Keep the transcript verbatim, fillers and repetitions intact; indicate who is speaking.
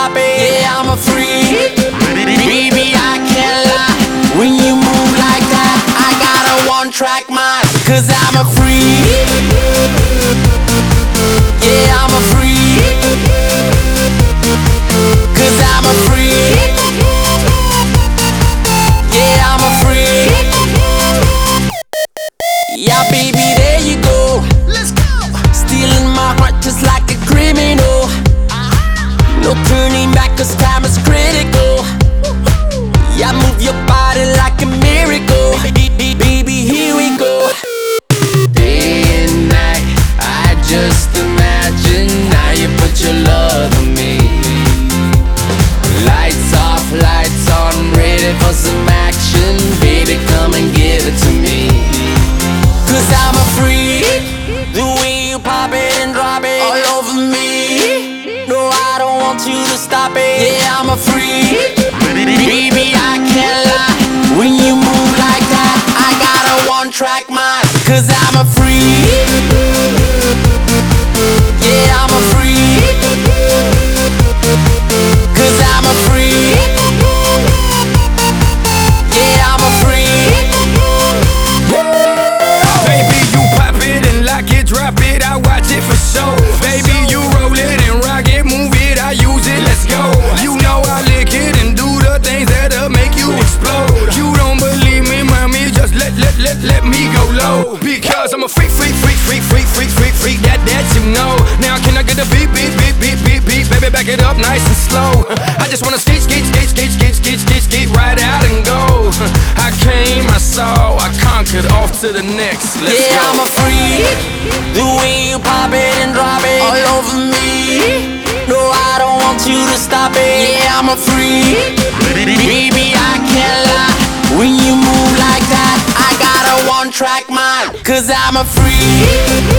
Speaker 1: stop it. Yeah, I'm a freak. Baby, I can't lie. When you move like that, I got a one-track mind. Cause I'm a freak. Yeah, I'm a freak. Cause I'm a freak. Yeah, I'm a freak. Yeah, baby, there you go. Let's go. Stealing my heart just like a criminal. No turning back cause time is critical. Yeah, move your body like a miracle. Baby, here we go. Day and night, I just imagine now you put your love on me. Lights off, lights on, ready for some action. Baby, come and give it to me. Cause I'm a freak. The way you pop it and drop it all over me. No, I don't want you to stop it. Yeah, I'm a freak. Baby, I can't lie. When you move like that, I got a one-track mind. Cause I'm a freak. Yeah, I'm a freak. Cause I'm a freak. Yeah, I'm a freak.
Speaker 2: Baby, you pop it and lock it, drop it, I watch it for sure. Baby, you roll it and rock it, move it, I use it, let's go. You know I lick it and do the things that'll make you explode. You don't believe me, mommy, just let, let, let, let me go low. Because I'm a freak, freak, freak, freak, freak, freak, freak, freak, that, that you know. Now can I get a beat, beat, beat, beat, beat, beat, baby, back it up nice and slow. I just wanna skate, skate, skate, skate, skate, skate, skate, skate, right out and go. I came, I saw, I conquered, off to the next, let's
Speaker 1: yeah,
Speaker 2: go.
Speaker 1: I'm a freak. The way you pop it and drop it all over me. No, I don't want you to stop it. Yeah, I'm a freak. Baby, I can't lie. When you move like that, I got a one-track mind. Cause I'm a freak.